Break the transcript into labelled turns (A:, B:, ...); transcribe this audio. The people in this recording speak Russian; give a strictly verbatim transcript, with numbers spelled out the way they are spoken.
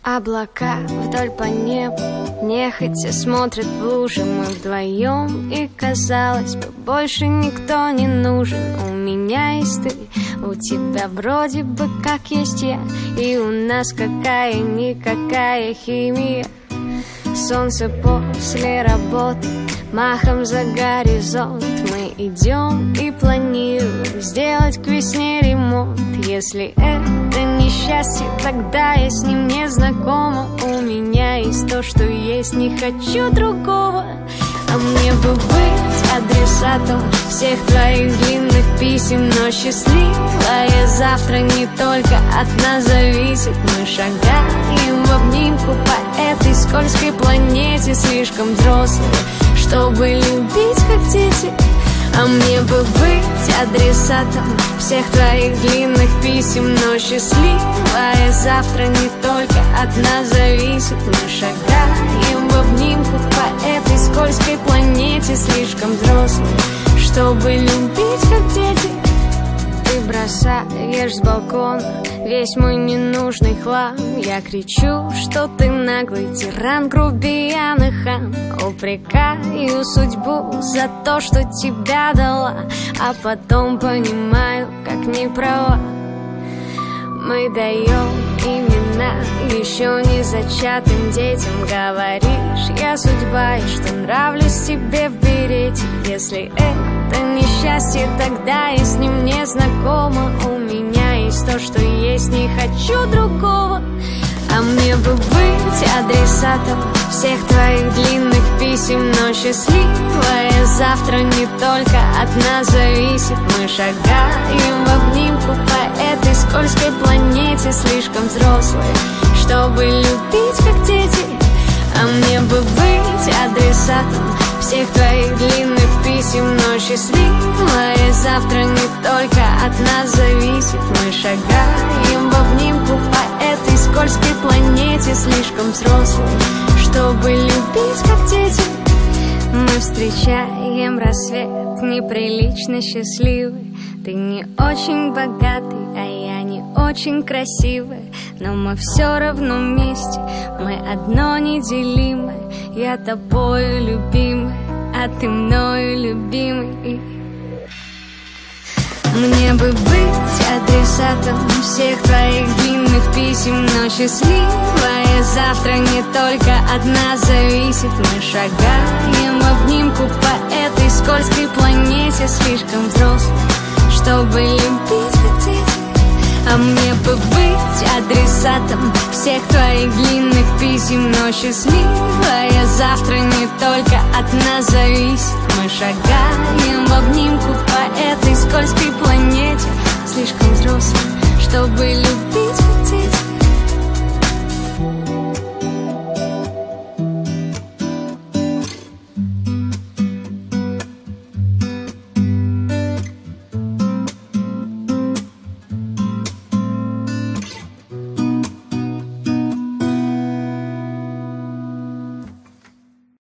A: Облака вдоль по небу нехотя смотрят в лужи. Мы вдвоем, и казалось бы, больше никто не нужен. У меня есть ты, у тебя вроде бы как есть я, и у нас какая-никакая химия. Солнце после работы махом за горизонт. Мы идем и планируем сделать к весне ремонт. Если это несчастье, тогда я с ним не знакома. У меня есть то, что есть, не хочу другого. А мне бы быть адресатом всех твоих длинных писем, но счастливая завтра не только от нас зависит. Мы шагаем в обнимку по этой скользкой планете, слишком взрослые, чтобы любить как дети. А мне бы быть адресатом всех твоих длинных писем, но счастливая завтра не только от нас зависит. Мы шагаем в обнимку по этой скользкой планете, слишком взрослые, чтобы любить как дети. Ты бросаешь с балкона весь мой ненужный хлам. Я кричу, что ты наглый тиран, грубиян и хам. Упрекаю судьбу за то, что тебя дала, а потом понимаю, как не права. Мы даем имена еще не зачатым детям. Говоришь, я судьба, и что нравлюсь тебе в берете. Если это несчастье, тогда я с ним не знакома. У меня есть то, что есть, не хочу другого. А мне бы быть адресатом всех твоих длинных писем, но счастливая завтра не только от нас зависит. Мы шагаем в обнимку по этой скользкой планете, слишком взрослые, чтобы любить как дети. А мне бы быть адресатом всех твоих длинных писем, но счастливая завтра не только от нас зависит. Мы шагаем в обнимку по этой скользкой планете, слишком взрослые, чтобы любить как дети. Мы встречаем рассвет неприлично счастливый. Ты не очень богатый, а я не очень красивая, но мы все равно вместе, мы одно неделимое. Я тобою любимая, а ты мною любимый. Мне бы быть адресатом всех твоих длинных писем, но счастливая завтра не только от нас зависит. Мы шагаем в обнимку по этой скользкой планете, слишком взрослые, чтобы любить как дети. А мне бы быть адресатом всех твоих длинных писем, но счастливая завтра не только от нас зависит. Мы шагаем в обнимку по этой скользкой планете, слишком взрослые, чтобы любить.